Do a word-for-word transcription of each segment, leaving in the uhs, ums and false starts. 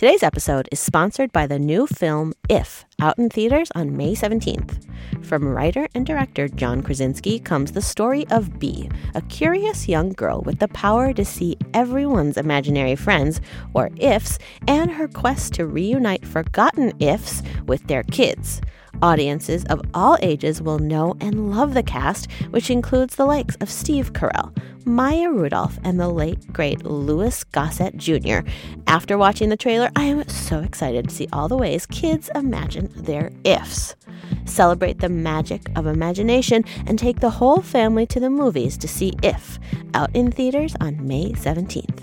Today's episode is sponsored by the new film If, out in theaters on May seventeenth. From writer and director John Krasinski comes the story of Bee, a curious young girl with the power to see everyone's imaginary friends, or ifs, and her quest to reunite forgotten ifs with their kids. Audiences of all ages will know and love the cast, which includes the likes of Steve Carell, Maya Rudolph, and the late, great Louis Gossett Junior After watching the trailer, I am so excited to see all the ways kids imagine their ifs. Celebrate the magic of imagination and take the whole family to the movies to see If, out in theaters on May seventeenth.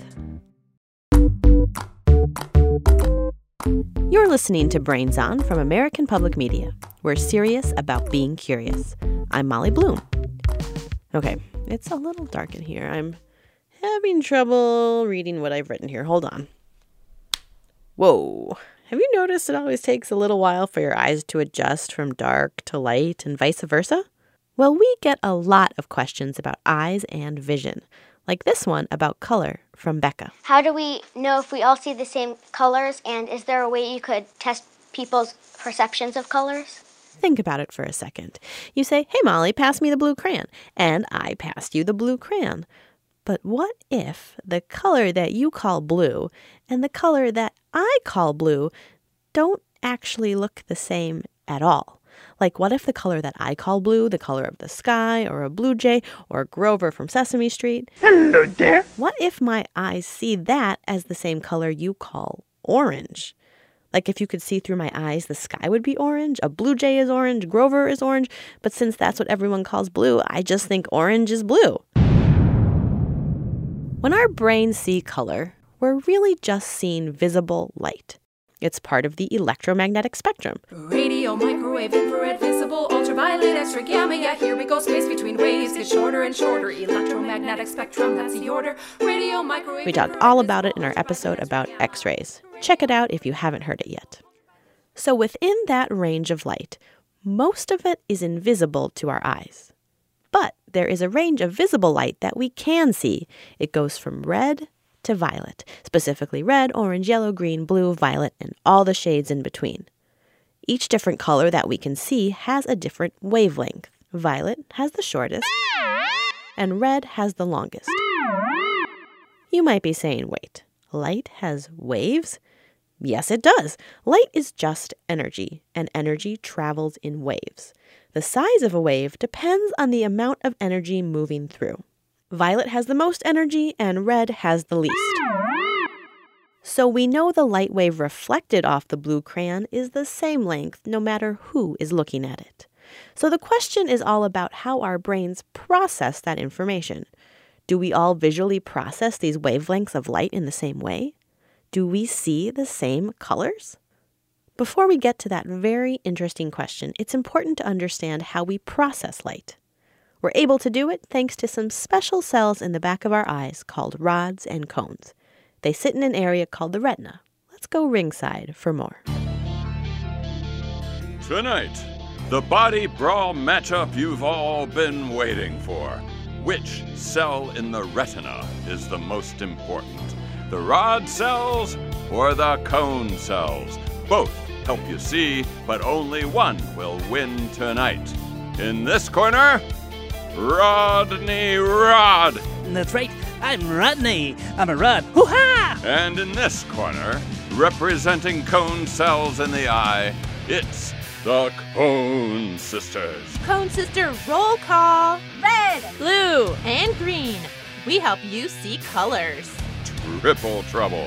You're listening to Brains On from American Public Media. We're serious about being curious. I'm Molly Bloom. Okay, it's a little dark in here. I'm having trouble reading what I've written here. Hold on. Whoa. Have you noticed it always takes a little while for your eyes to adjust from dark to light and vice versa? Well, we get a lot of questions about eyes and vision, like this one about color from Becca. How do we know if we all see the same colors, and is there a way you could test people's perceptions of colors? Think about it for a second. You say, hey, Molly, pass me the blue crayon, and I passed you the blue crayon. But what if the color that you call blue and the color that I call blue don't actually look the same at all? Like, what if the color that I call blue, the color of the sky, or a blue jay, or Grover from Sesame Street? Hello there. What if my eyes see that as the same color you call orange? Like, if you could see through my eyes, the sky would be orange, a blue jay is orange, Grover is orange, but since that's what everyone calls blue, I just think orange is blue. When our brains see color, we're really just seeing visible light. It's part of the electromagnetic spectrum. Radio, microwave, infrared, visible, ultraviolet, X-ray, gamma, yeah, here we go, space between waves gets shorter and shorter, electromagnetic spectrum, that's the order, radio, microwave... We talked all about it in our episode about X-rays. Check it out if you haven't heard it yet. So within that range of light, most of it is invisible to our eyes. But there is a range of visible light that we can see. It goes from red to violet, specifically red, orange, yellow, green, blue, violet, and all the shades in between. Each different color that we can see has a different wavelength. Violet has the shortest, and red has the longest. You might be saying, wait, light has waves? Yes, it does. Light is just energy, and energy travels in waves. The size of a wave depends on the amount of energy moving through. Violet has the most energy, and red has the least. So we know the light wave reflected off the blue crayon is the same length no matter who is looking at it. So the question is all about how our brains process that information. Do we all visually process these wavelengths of light in the same way? Do we see the same colors? Before we get to that very interesting question, it's important to understand how we process light. We're able to do it thanks to some special cells in the back of our eyes called rods and cones. They sit in an area called the retina. Let's go ringside for more. Tonight, the body brawl matchup you've all been waiting for. Which cell in the retina is the most important? The rod cells or the cone cells? Both help you see, but only one will win tonight. In this corner, Rodney Rod. That's right. I'm Rodney. I'm a Rod. Hoo-ha! And in this corner, representing cone cells in the eye, it's the Cone Sisters. Cone Sister roll call. Red, blue, and green. We help you see colors. Triple trouble.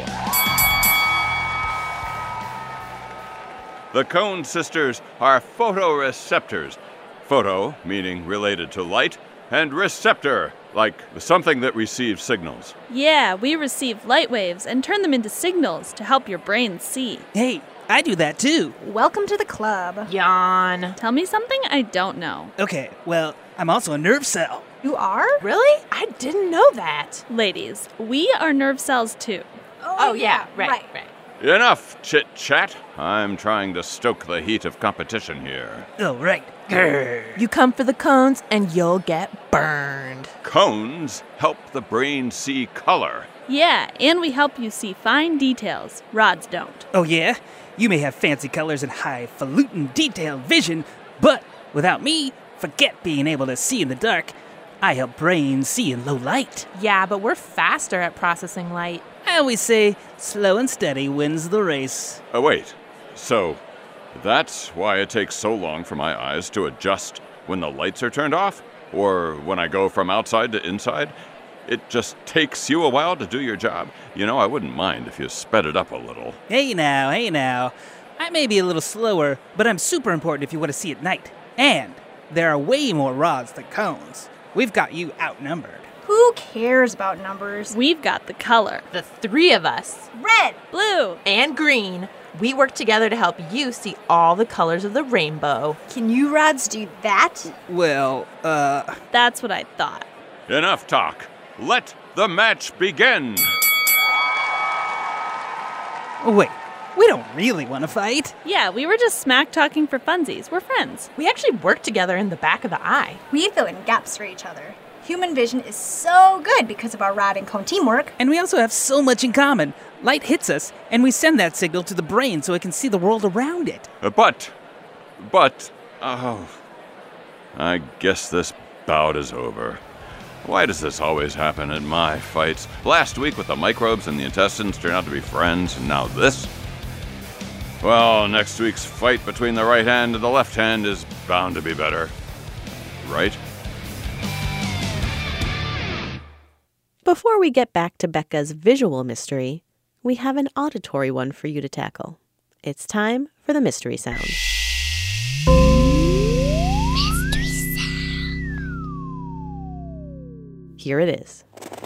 The Cone Sisters are photoreceptors. Photo, meaning related to light, and receptor, like something that receives signals. Yeah, we receive light waves and turn them into signals to help your brain see. Hey, I do that too. Welcome to the club. Yawn. Tell me something I don't know. Okay, well, I'm also a nerve cell. You are? Really? I didn't know that. Ladies, we are nerve cells too. Oh, oh yeah, right, right, right. Enough chit-chat. I'm trying to stoke the heat of competition here. Oh, right. Grr. You come for the cones and you'll get burned. Cones help the brain see color, Yeah, and we help you see fine details. Rods don't. Oh, yeah? You may have fancy colors and highfalutin detailed vision, but without me, forget being able to see in the dark. I help brains see in low light. Yeah, but we're faster at processing light. I always say, slow and steady wins the race. Oh, wait. So, that's why it takes so long for my eyes to adjust when the lights are turned off? Or when I go from outside to inside? It just takes you a while to do your job. You know, I wouldn't mind if you sped it up a little. Hey now, hey now. I may be a little slower, but I'm super important if you want to see at night. And there are way more rods than cones. We've got you outnumbered. Who cares about numbers? We've got the color. The three of us, Red! Blue. and green, we work together to help you see all the colors of the rainbow. Can you rods do that? Well, uh... That's what I thought. Enough talk. Let the match begin. Wait, we don't really want to fight. Yeah, we were just smack talking for funsies. We're friends. We actually work together in the back of the eye. We fill in gaps for each other. Human vision is so good because of our rod and cone teamwork. And we also have so much in common. Light hits us, and we send that signal to the brain so it can see the world around it. Uh, But, but, oh, I guess this bout is over. Why does this always happen in my fights? Last week with the microbes and the intestines turned out to be friends, and now this? Well, next week's fight between the right hand and the left hand is bound to be better. Right? Before we get back to Becca's visual mystery, we have an auditory one for you to tackle. It's time for the mystery sound. Mystery sound. Here it is.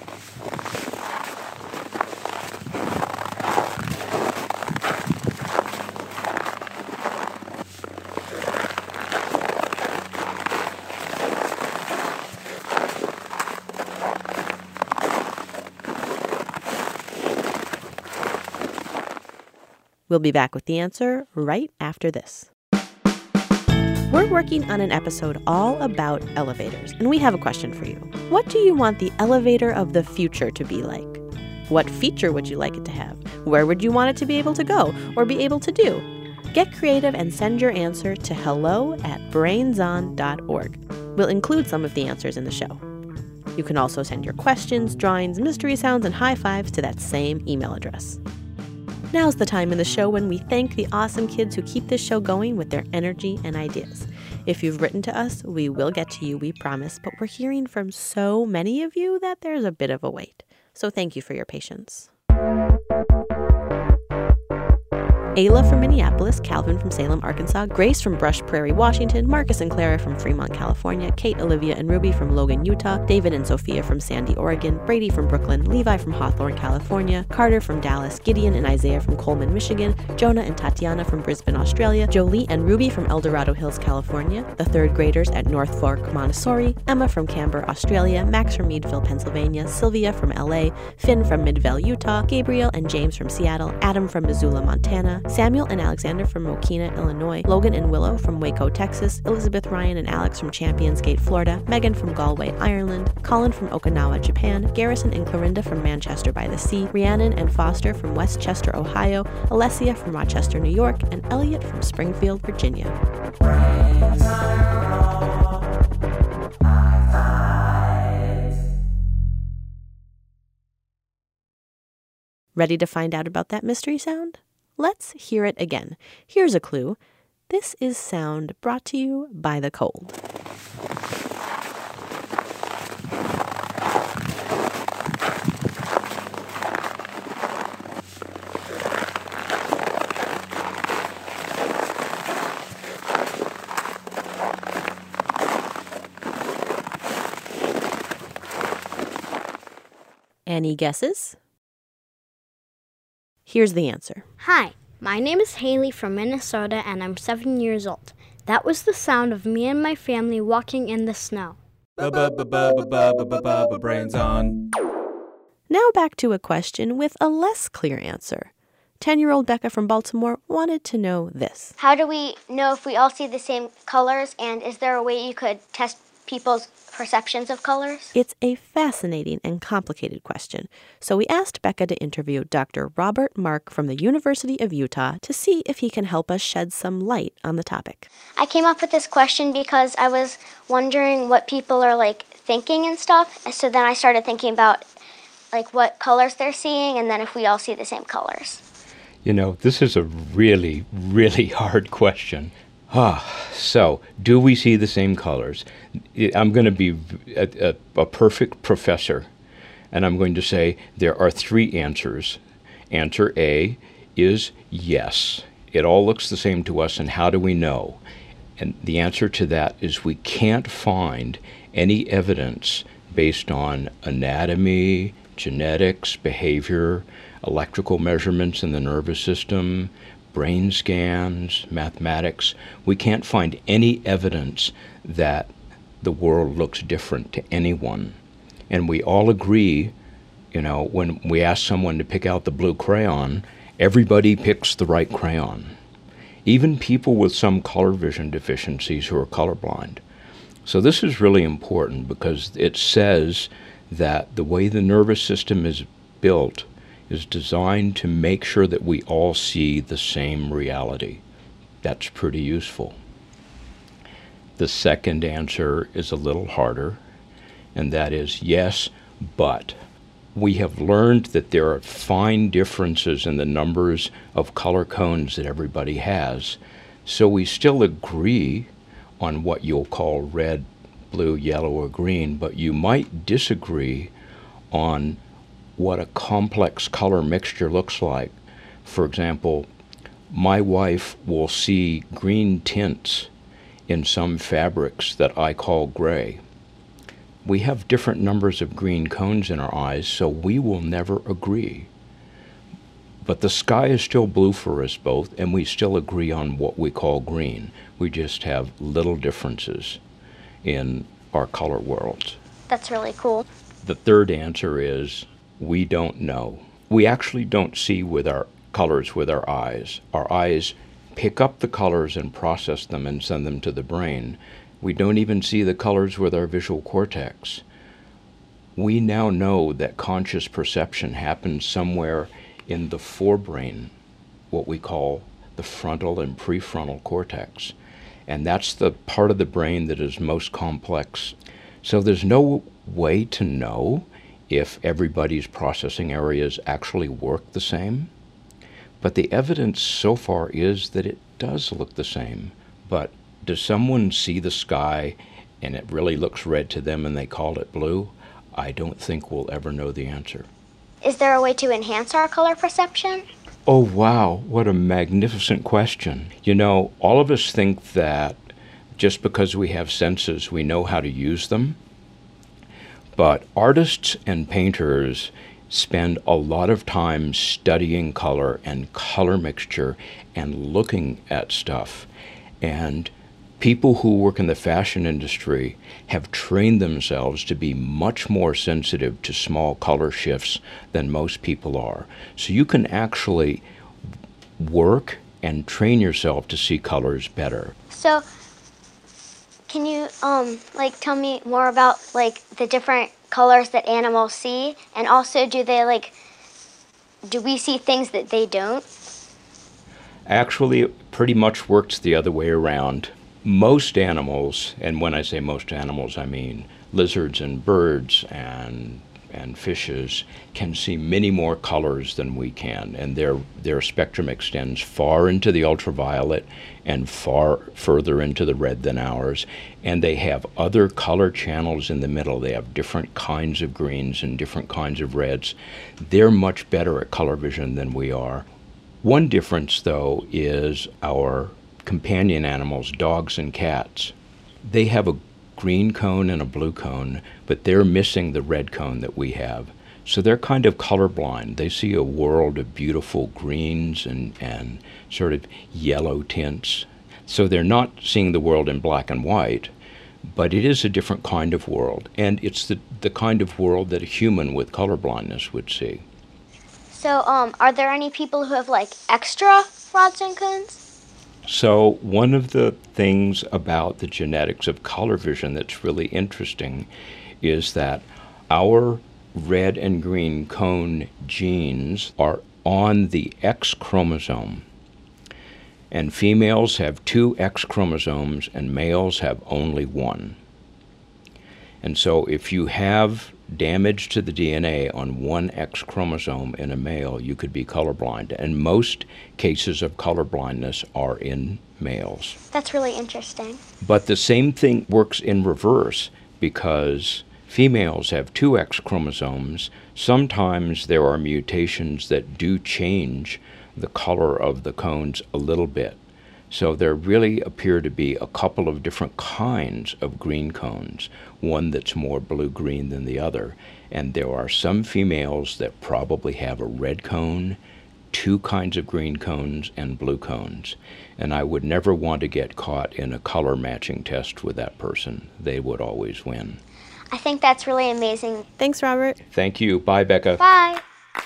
We'll be back with the answer right after this. We're working on an episode all about elevators, and we have a question for you. What do you want the elevator of the future to be like? What feature would you like it to have? Where would you want it to be able to go or be able to do? Get creative and send your answer to hello at brainson dot org. We'll include some of the answers in the show. You can also send your questions, drawings, mystery sounds, and high fives to that same email address. Now's the time in the show when we thank the awesome kids who keep this show going with their energy and ideas. If you've written to us, we will get to you, we promise, but we're hearing from so many of you that there's a bit of a wait. So thank you for your patience. Ayla from Minneapolis, Calvin from Salem, Arkansas, Grace from Brush Prairie, Washington, Marcus and Clara from Fremont, California, Kate, Olivia, and Ruby from Logan, Utah, David and Sophia from Sandy, Oregon, Brady from Brooklyn, Levi from Hawthorne, California, Carter from Dallas, Gideon and Isaiah from Coleman, Michigan, Jonah and Tatiana from Brisbane, Australia, Jolie and Ruby from El Dorado Hills, California, the third graders at North Fork, Montessori, Emma from Canberra, Australia, Max from Meadville, Pennsylvania, Sylvia from L A, Finn from Midvale, Utah, Gabriel and James from Seattle, Adam from Missoula, Montana, Samuel and Alexander from Mokina, Illinois, Logan and Willow from Waco, Texas, Elizabeth, Ryan, and Alex from Champions Gate, Florida, Megan from Galway, Ireland, Colin from Okinawa, Japan, Garrison and Clorinda from Manchester by the Sea, Rhiannon and Foster from Westchester, Ohio, Alessia from Rochester, New York, and Elliot from Springfield, Virginia. Ready to find out about that mystery sound? Let's hear it again. Here's a clue. This is sound brought to you by the cold. Any guesses? Here's the answer. Hi, my name is Haley from Minnesota and I'm seven years old. That was the sound of me and my family walking in the snow. Brains on. Now back to a question with a less clear answer. ten-year-old Becca from Baltimore wanted to know this. How do we know if we all see the same colors, and is there a way you could test people's perceptions of colors? It's a fascinating and complicated question, so we asked Becca to interview Doctor Robert Mark from the University of Utah to see if he can help us shed some light on the topic. I came up with this question because I was wondering what people are like thinking and stuff. So then I started thinking about like what colors they're seeing and then if we all see the same colors. You know, this is a really, really hard question. Ah, so, do we see the same colors? I'm going to be a, a, a perfect professor, and I'm going to say there are three answers. Answer A is yes. It all looks the same to us, and how do we know? And the answer to that is we can't find any evidence based on anatomy, genetics, behavior, electrical measurements in the nervous system, brain scans, mathematics. We can't find any evidence that the world looks different to anyone. And we all agree, you know, when we ask someone to pick out the blue crayon, everybody picks the right crayon. Even people with some color vision deficiencies who are colorblind. So this is really important because it says that the way the nervous system is built is designed to make sure that we all see the same reality. That's pretty useful. The second answer is a little harder, and that is yes, but. We have learned that there are fine differences in the numbers of color cones that everybody has, so we still agree on what you'll call red, blue, yellow, or green, but you might disagree on what a complex color mixture looks like. For example, my wife will see green tints in some fabrics that I call gray. We have different numbers of green cones in our eyes, so we will never agree. But the sky is still blue for us both, and we still agree on what we call green. We just have little differences in our color worlds. That's really cool. The third answer is we don't know. We actually don't see with our colors with our eyes. Our eyes pick up the colors and process them and send them to the brain. We don't even see the colors with our visual cortex. We now know that conscious perception happens somewhere in the forebrain, what we call the frontal and prefrontal cortex. And that's the part of the brain that is most complex. So there's no way to know if everybody's processing areas actually work the same. But the evidence so far is that it does look the same. But does someone see the sky and it really looks red to them and they call it blue? I don't think we'll ever know the answer. Is there a way to enhance our color perception? Oh, wow, what a magnificent question. You know, all of us think that just because we have senses, we know how to use them. But artists and painters spend a lot of time studying color and color mixture and looking at stuff. And people who work in the fashion industry have trained themselves to be much more sensitive to small color shifts than most people are. So you can actually work and train yourself to see colors better. So can you um like tell me more about like the different colors that animals see, and also do they like do we see things that they don't? Actually, it pretty much works the other way around. Most animals, and when I say most animals, I mean lizards and birds and and fishes, can see many more colors than we can, and their their spectrum extends far into the ultraviolet and far further into the red than ours, and they have other color channels in the middle. They have different kinds of greens and different kinds of reds. They're much better at color vision than we are. One difference, though, is our companion animals, dogs and cats. They have a green cone and a blue cone, but they're missing the red cone that we have. So they're kind of colorblind. They see a world of beautiful greens and, and sort of yellow tints. So they're not seeing the world in black and white, but it is a different kind of world. And it's the, the kind of world that a human with colorblindness would see. So um, are there any people who have like extra rods and cones? So one of the things about the genetics of color vision that's really interesting is that our red and green cone genes are on the X chromosome. And females have two X chromosomes and males have only one. And so if you have damage to the D N A on one X chromosome in a male, you could be colorblind. And most cases of colorblindness are in males. That's really interesting. But the same thing works in reverse, because females have two X chromosomes. Sometimes there are mutations that do change the color of the cones a little bit. So there really appear to be a couple of different kinds of green cones, one that's more blue-green than the other. And there are some females that probably have a red cone, two kinds of green cones, and blue cones. And I would never want to get caught in a color matching test with that person. They would always win. I think that's really amazing. Thanks, Robert. Thank you. Bye, Becca. Bye.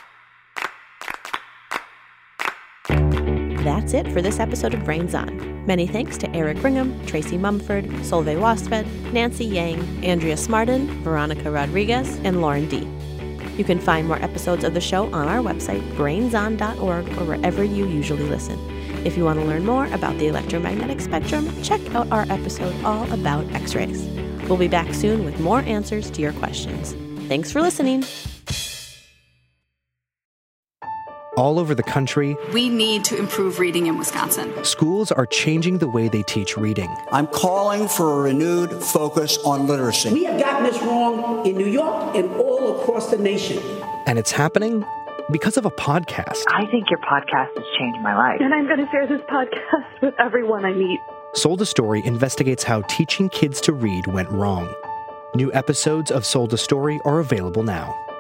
That's it for this episode of Brains On. Many thanks to Eric Ringham, Tracy Mumford, Solveig Wastvedt, Nancy Yang, Andrea Smartin, Veronica Rodriguez, and Lauren D. You can find more episodes of the show on our website, brains on dot org, or wherever you usually listen. If you want to learn more about the electromagnetic spectrum, check out our episode all about X-rays. We'll be back soon with more answers to your questions. Thanks for listening. All over the country, We need to improve reading in Wisconsin. schools are changing the way they teach reading. I'm calling for a renewed focus on literacy. We have gotten this wrong in New York and all across the nation. And it's happening because of a podcast. I think your podcast has changed my life. And I'm going to share this podcast with everyone I meet. Sold a Story investigates how teaching kids to read went wrong. New episodes of Sold a Story are available now.